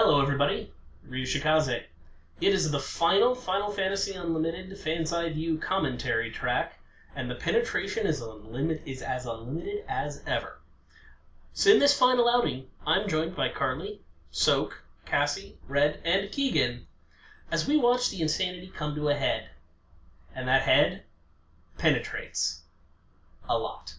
Hello, everybody. Ryu Shikaze. It is the final Final Fantasy Unlimited Fan's Eye View commentary track, and the penetration is as unlimited as ever. So in this final outing, I'm joined by Carly, Soak, Cassie, Red, and Keegan as we watch the insanity come to a head. And that head penetrates. A lot.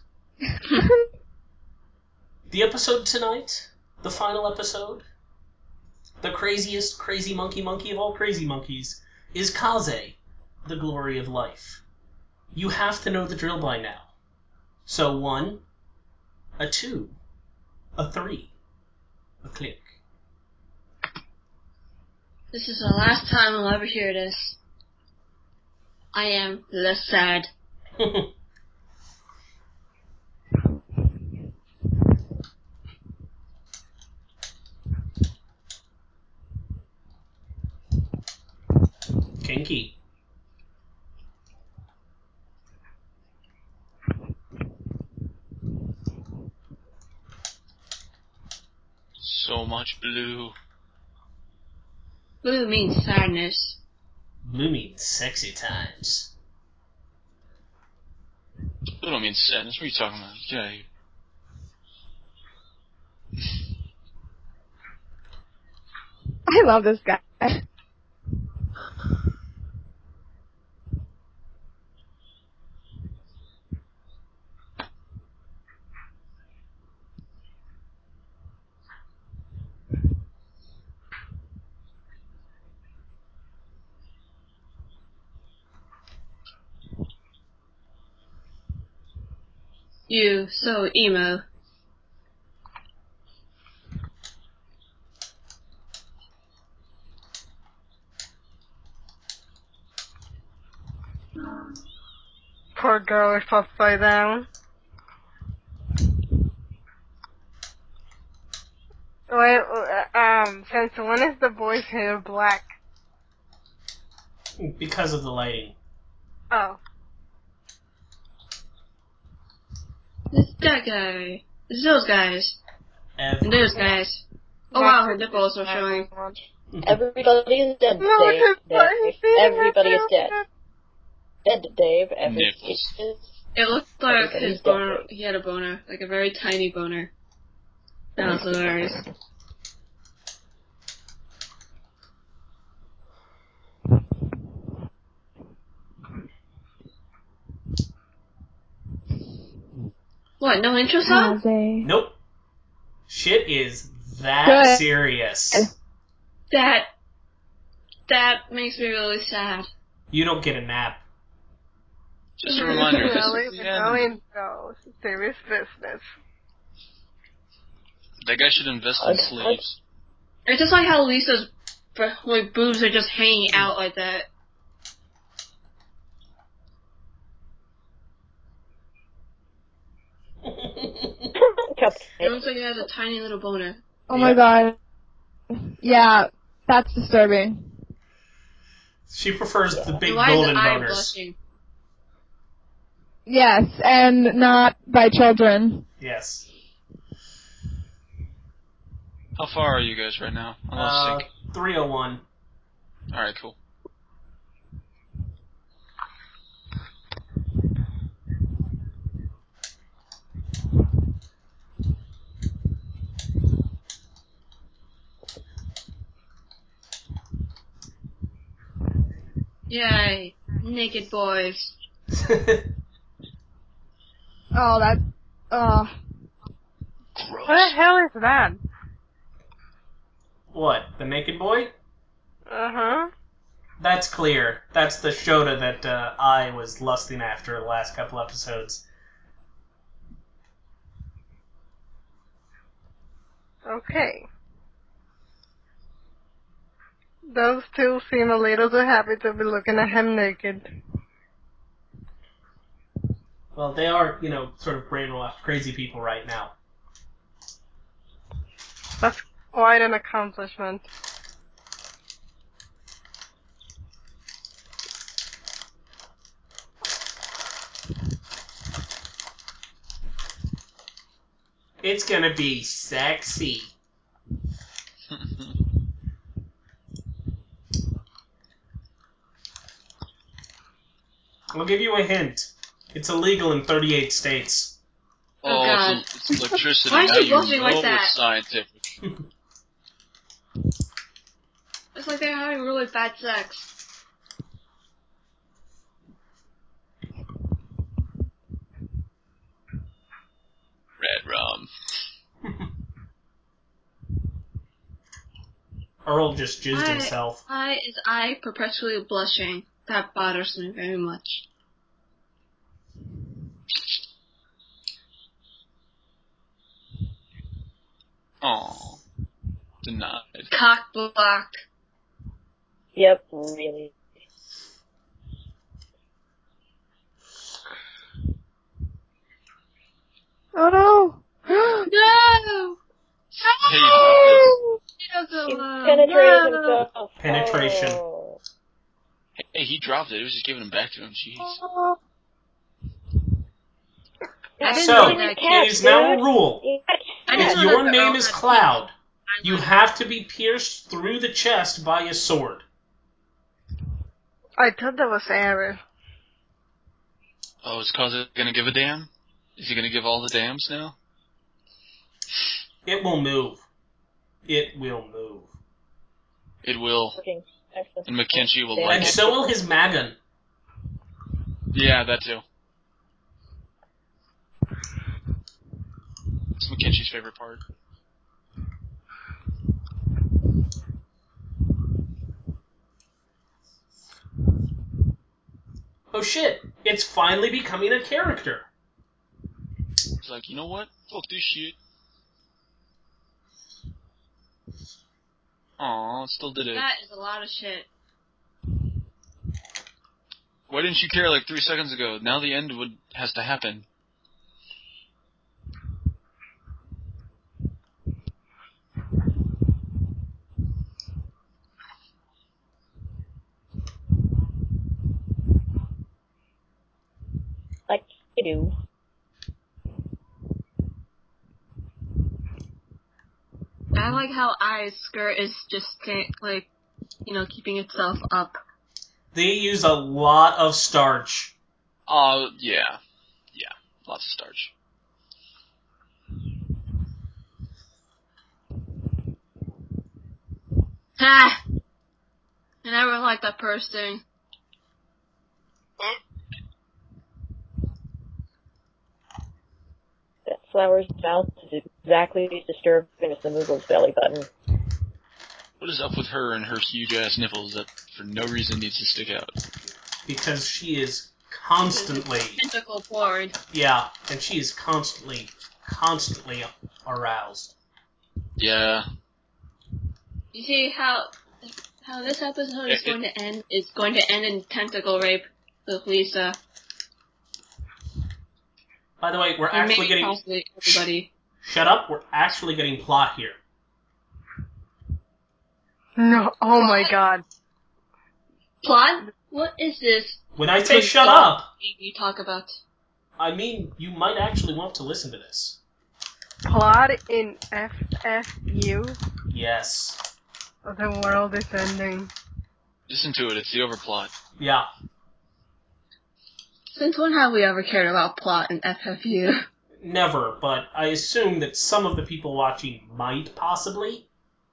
The episode tonight, the final episode, the craziest crazy monkey of all crazy monkeys, is Kaze, the glory of life. You have to know the drill by now. So 1, a 2, a 3, a click. This is the last time I'll ever hear this. I am less sad. Kinky. So much blue. Blue means sadness. Blue means sexy times. Blue don't mean sadness. What are you talking about? Get out of here. I love this guy. You so emo. Poor girl is upside down. Wait, since when is the boy's hair black? Because of the lighting. Oh. It's that guy. It's those guys. And those guys. Oh wow, her nipples are showing. Everybody is dead, No, Dave. Everybody is dead. Dead, Dave. Nipples. It looked like Everybody's his boner. dead. He had a boner, like a very tiny boner. That was hilarious. What? No intro song? Kaze. Nope. Shit is that Good. serious. That makes me really sad. You don't get a nap. Just a reminder. This Really? is the No end. intro. Serious business. That guy should invest in sleeves. I just like how Lisa's boobs are just hanging out like that. It looks like he has a tiny little boner. Oh my god. Yeah, that's disturbing. She prefers the big And why golden is I boners. blushing? Yes, and not by children. Yes. How far are you guys right now? I lost sync. 301. Alright, cool. Yay. Naked boys. Oh, that. Oh. Gross. What the hell is that? What? The naked boy? Uh-huh. That's clear. That's the Shota that I was lusting after the last couple episodes. Okay. Those two seem a little too happy to be looking at him naked. Well, they are, sort of brainwashed crazy people right now. That's quite an accomplishment. It's gonna be sexy. I'll give you a hint. It's illegal in 38 states. Oh, God. it's electricity. Why is Now he blushing like that? it's scientific. It's like they're having really bad sex. Red rum. Earl just jizzed himself. Why is I perpetually blushing? That bothers me very much. Aw. Denied. Cock block. Yep, really. Oh no! No! Hey, you dropped it. He's penetrated himself. Penetration. Oh. Hey, he dropped it. It was just giving him back to him. Jeez. So, it is now a rule. If your name is Cloud, you have to be pierced through the chest by a sword. I thought that was Aaron. Oh, is Cause gonna give a damn? Is he gonna give all the dams now? It will move. It will move. It will. And Mackenzie will And like it. so will his Magun. Yeah, that too. It's Mackenzie's favorite part. Oh shit, it's finally becoming a character. He's like, you know what? Fuck this shit. Aw, still did it. That is a lot of shit. Why didn't you care like 3 seconds ago? Now the end has to happen. Like you do. I like how I's skirt is just like, keeping itself up. They use a lot of starch. Yeah. Yeah, lots of starch. Ha! I never liked that purse thing. That flower's mouth is exactly as disturbing as the Moogle's belly button. What is up with her and her huge-ass nipples that for no reason needs to stick out? Because she is constantly... Tentacle porn. Yeah, and she is constantly aroused. Yeah. You see how this episode is going to end? It's going to end in tentacle rape with Lisa. By the way, we're actually getting... Possibly everybody. Shut up, we're actually getting plot here. No, oh my god. Plot? What is this? When I say shut up, you talk about. I mean you might actually want to listen to this. Plot in FFU? Yes. The world is ending. Listen to it, it's the overplot. Yeah. Since when have we ever cared about plot in FFU? Never, but I assume that some of the people watching might possibly.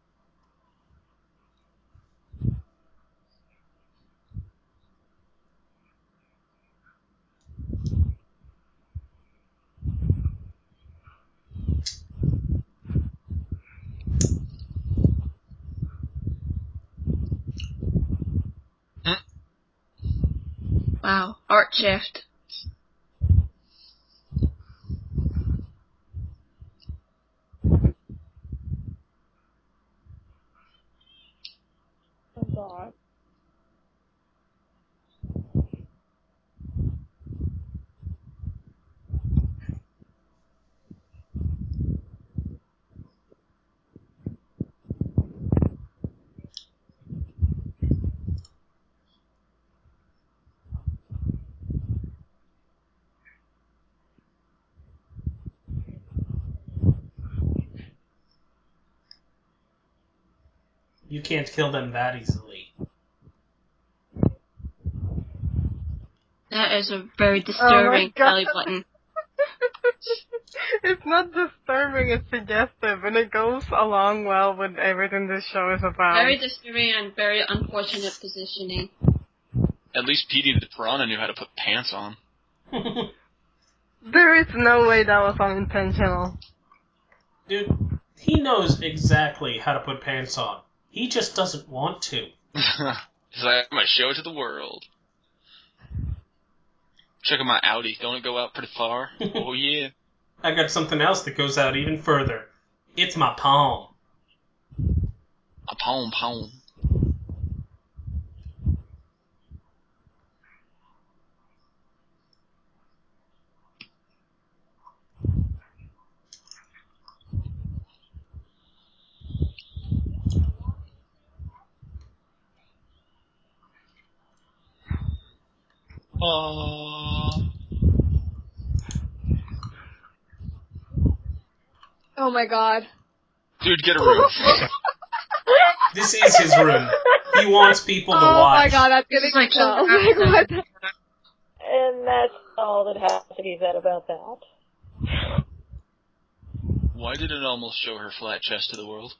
Wow, art shift. Oh god. You can't kill them that easily. That is a very disturbing belly button. It's not disturbing, it's suggestive, and it goes along well with everything this show is about. Very disturbing and very unfortunate positioning. At least Petey the Piranha knew how to put pants on. There is no way that was unintentional. Dude, he knows exactly how to put pants on. He just doesn't want to. He's like, I'm gonna show it to the world. Check out my Audi. Don't it go out pretty far? Oh, yeah. I got something else that goes out even further. It's my palm. A palm. Oh my god. Dude, get a room. This is his room. He wants people to watch. Oh my god, that's gonna be so. What? And that's all that has to be said about that. Why did it almost show her flat chest to the world?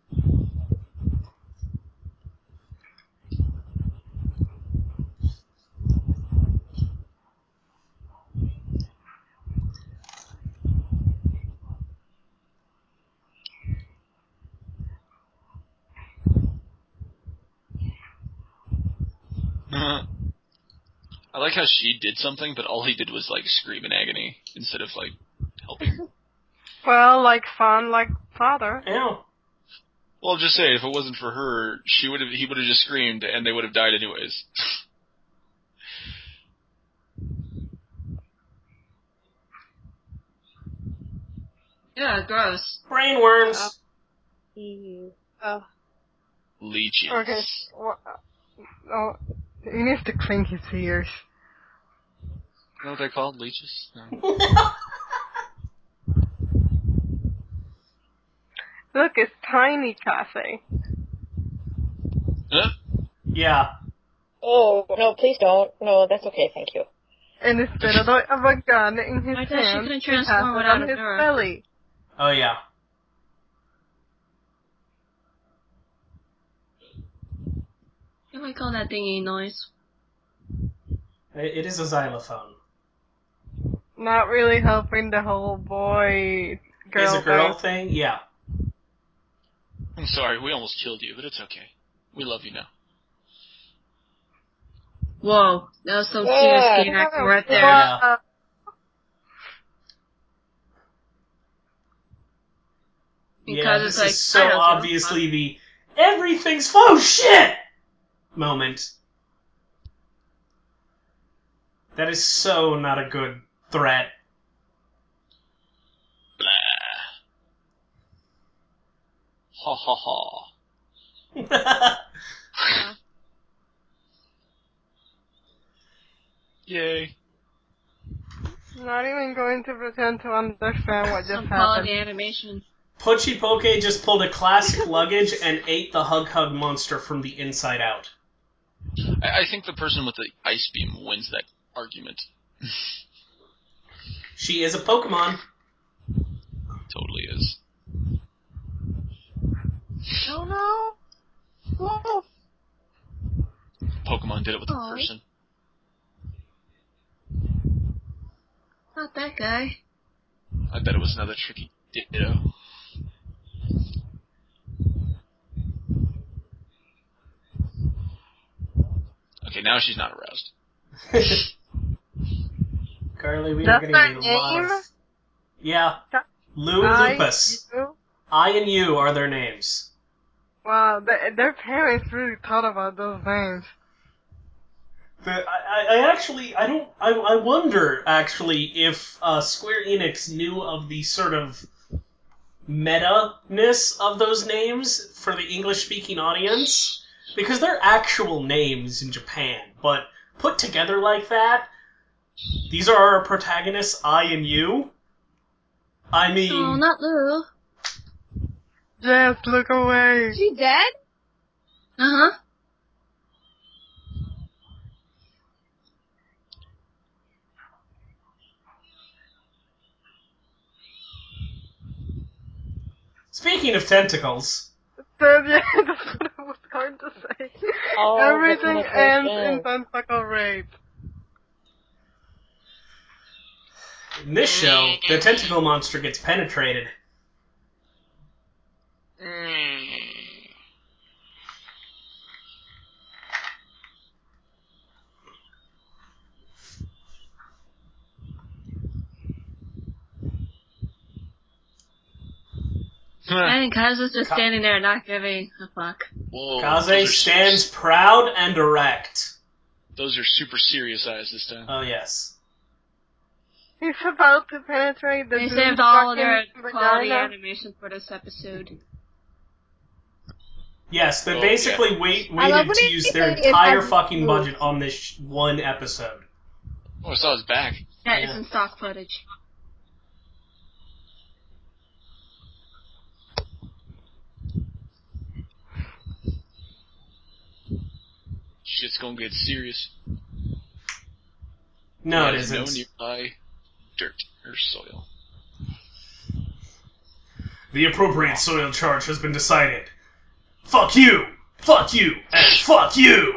I like how she did something, but all he did was, like, scream in agony, instead of, like, helping. Well, like fun, like father. Yeah. Well, I'm just saying, if it wasn't for her, he would have just screamed, and they would have died anyways. Yeah, gross. Brainworms. Leeches. Okay. Well, oh, he needs to clean his ears. You know what they're called? Leeches? No. Look, it's Tiny Cafe. Huh? Yeah. Oh, no, please don't. No, that's okay, thank you. And instead of a gun in his I thought she hand, couldn't he has transform it without on a his door. belly. Oh, yeah. I like all that dingy noise. It is a xylophone. Not really helping the whole boy-girl Is a girl thing? Yeah. I'm sorry, we almost killed you, but it's okay. We love you now. Whoa, that was some serious game acting right there. Yeah. Because this it's like, is so I don't give a obviously the everything's oh shit moment. That is so not a good threat. Blah. Ha ha ha. Yay. Not even going to pretend to understand what just Some happened. quality animation. Pochi Poke just pulled a classic luggage and ate the Hug monster from the inside out. I think the person with the ice beam wins that argument. She is a Pokemon. Totally is. Oh no. Whoa. Pokemon did it with a person. Not that guy. I bet it was another tricky ditto. Okay, now she's not aroused. Carly, we are That's getting their a name? lot of... Yeah. Lou I, Lupus. you? I and you are their names. Wow, their parents really thought about those names. I wonder, actually, if Square Enix knew of the sort of meta-ness of those names for the English-speaking audience. Because they're actual names in Japan, but put together like that, these are our protagonists, I and you. I mean... Oh, not Lou. Jess, look away. Is she dead? Uh-huh. Speaking of tentacles... Yeah, that's what I was going to say. Oh, Everything the ends penetration. in tentacle rape. In this show, the tentacle monster gets penetrated. And Kazu's just standing there not giving a fuck. Whoa, Kaze stands proud and erect. Those are super serious eyes this time. Oh, yes. He's about to penetrate the They dude's saved all of fucking their quality vagina. animation for this episode. Yes, they Oh, basically I love waited when to use their it entire has fucking moves. budget on this one episode. Oh, I saw his back. That Yeah. isn't stock footage. Shit's gonna get serious. No, it There's isn't. no nearby dirt or soil. The appropriate soil charge has been decided. Fuck you! Fuck you! And fuck you!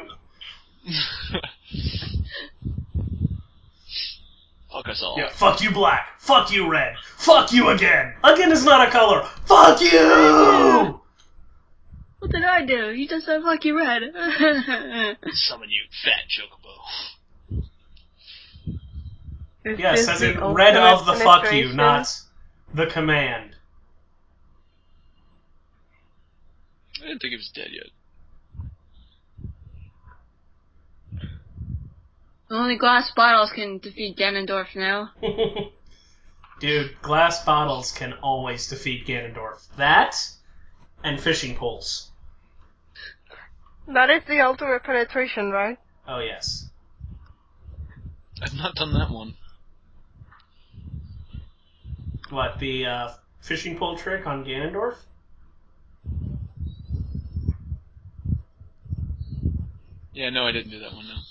Fuck us all. Yeah, fuck you black. Fuck you red. Fuck you again. Again is not a color. Fuck you! What did I do? You just said fuck you red. Summon you, fat chocobo. Is Yes, this as the in red ultimate of the fuck you, penetration? not the command. I didn't think he was dead yet. Only glass bottles can defeat Ganondorf now. Dude, glass bottles can always defeat Ganondorf. That, and fishing poles. That is the ultimate penetration, right? Oh, yes. I've not done that one. What, the fishing pole trick on Ganondorf? Yeah, no, I didn't do that one, no.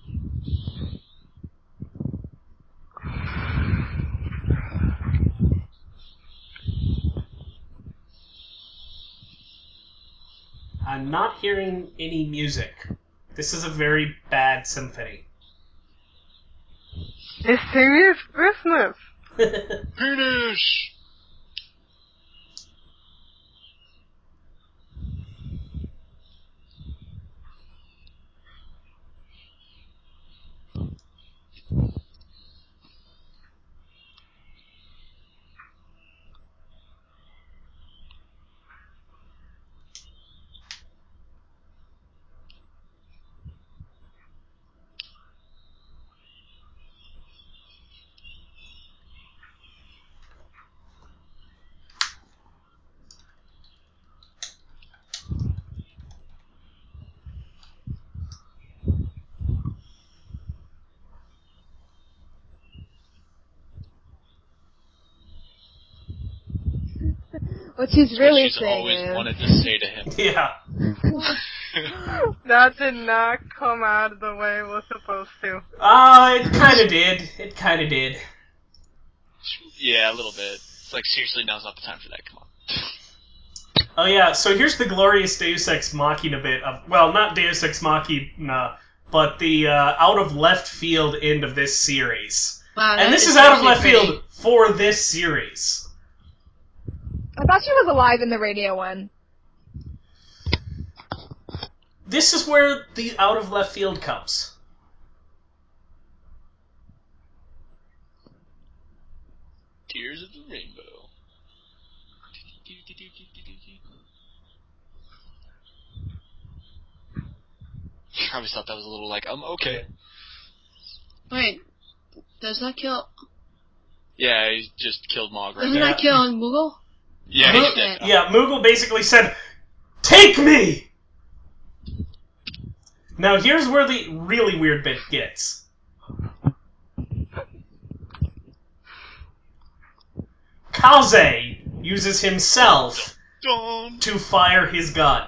I'm not hearing any music. This is a very bad symphony. It's serious business. Finish! What she's That's really what she's saying always is, wanted to say to him. Yeah. That did not come out the way it was supposed to. It kinda did. It kinda did. Yeah, a little bit. It's like, seriously, now's not the time for that, come on. Oh yeah, so here's the glorious Deus Ex Machina bit of, well, not Deus Ex Machina, but the out of left field end of this series. Wow, And that this is out of left pretty. field for this series. I thought she was alive in the radio one. This is where the out of left field comes. Tears of the Rainbow. I always thought that was a little like, okay. Wait, does that kill? Yeah, he just killed Mog right Doesn't there. that kill Moogle? Yeah, he's dead. Yeah, Moogle basically said, "Take me!" Now here's where the really weird bit gets. Kaze uses himself to fire his gun.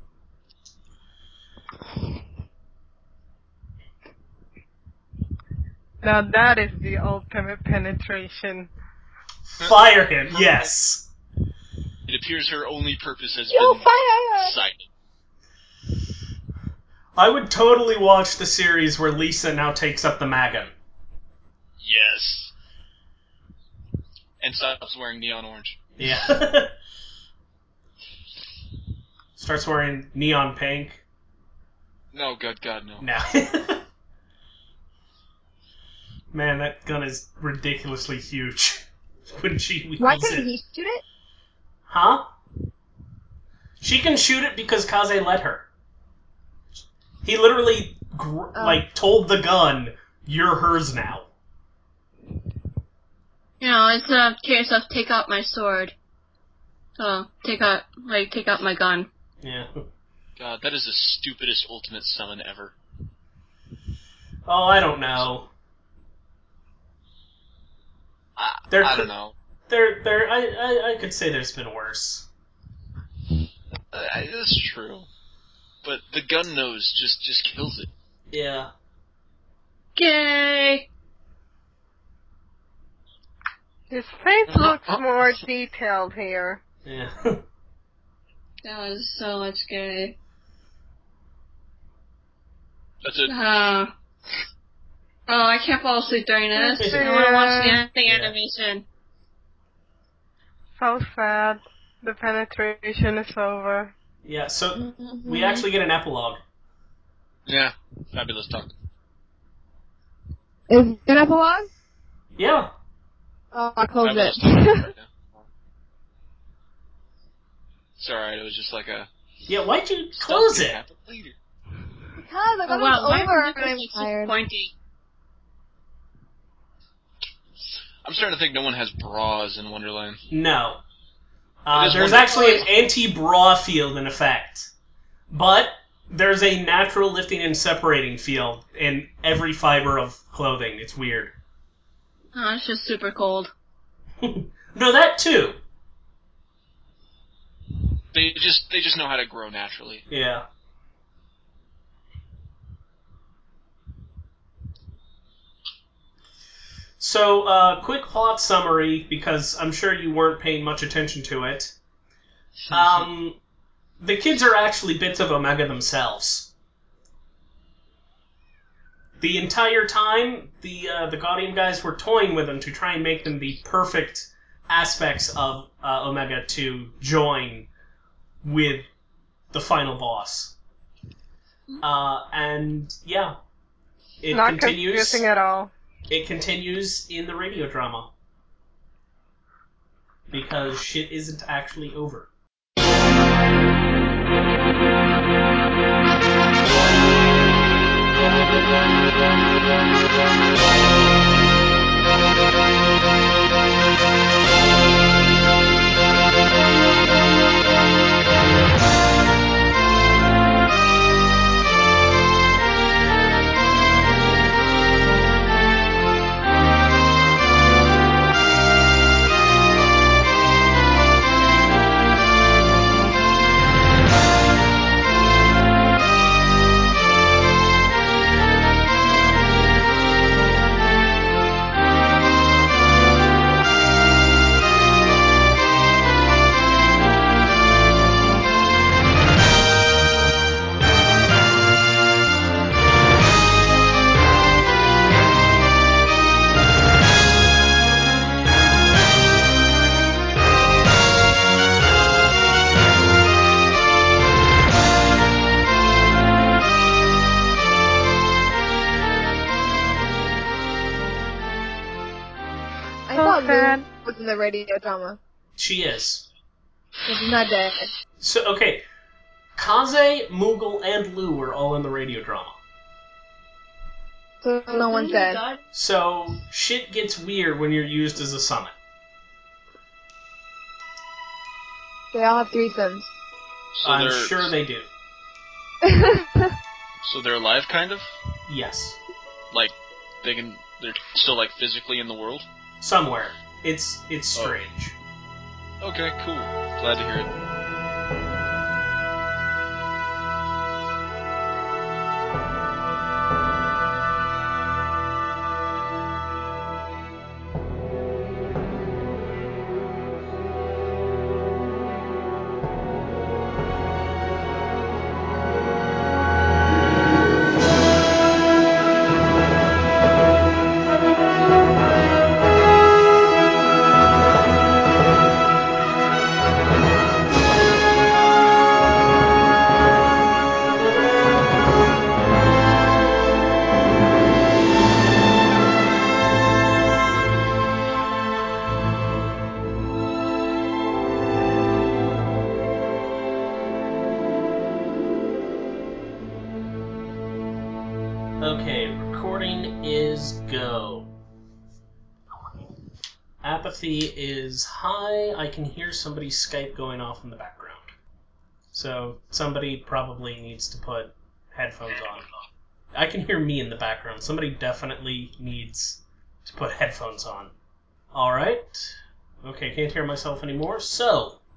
Now that is the ultimate penetration. Fire him, yes. He appears her only purpose has You'll been fire! silent. I would totally watch the series where Lisa now takes up the Magan. Yes. And stops wearing neon orange. Yeah. Starts wearing neon pink. No, God, no. No. Man, that gun is ridiculously huge when she wields Why it. couldn't he shoot it? Huh? She can shoot it because Kaze let her. He literally, told the gun, "You're hers now." You know, it's a case of take out my sword. Oh, take out my gun. Yeah. God, that is the stupidest ultimate summon ever. Oh, I don't know. I don't know. I could say there's been worse. That's true. But the gun nose just kills it. Yeah. Yay! His face looks more detailed here. Yeah. That was so much good. That's it. Oh, I can't fall asleep during this. I want to watch the animation. So sad. The penetration is over. Yeah, so we actually get an epilogue. Yeah. Fabulous talk. Is it an epilogue? Yeah. Oh, I closed Fabulous it. talk. It's alright, it was just like a... Yeah, why'd you close it? Happen later. Because I thought it was over and I'm tired. I'm starting to think no one has bras in Wonderland. No. It is There's actually an anti-bra field in effect. But there's a natural lifting and separating field in every fiber of clothing. It's weird. Oh, it's just super cold. No, that too. They just know how to grow naturally. Yeah. So, quick plot summary, because I'm sure you weren't paying much attention to it. The kids are actually bits of Omega themselves. The entire time, the Gaudium guys were toying with them to try and make them the perfect aspects of Omega to join with the final boss. And yeah, it Not continues. confusing at all. It continues in the radio drama because shit isn't actually over. I thought Lou was in the radio drama. She is. She's not dead. So, okay. Kaze, Moogle, and Lou were all in the radio drama. So no one's dead. So, shit gets weird when you're used as a summon. They all have threesomes. So I'm sure they do. So they're alive, kind of? Yes. Like, they're still, like, physically in the world? Somewhere. It's strange. Okay, cool. Glad to hear it. Okay, recording is go. Apathy is high. I can hear somebody's Skype going off in the background. So somebody probably needs to put headphones on. I can hear me in the background. Somebody definitely needs to put headphones on. Alright. Okay, can't hear myself anymore. So,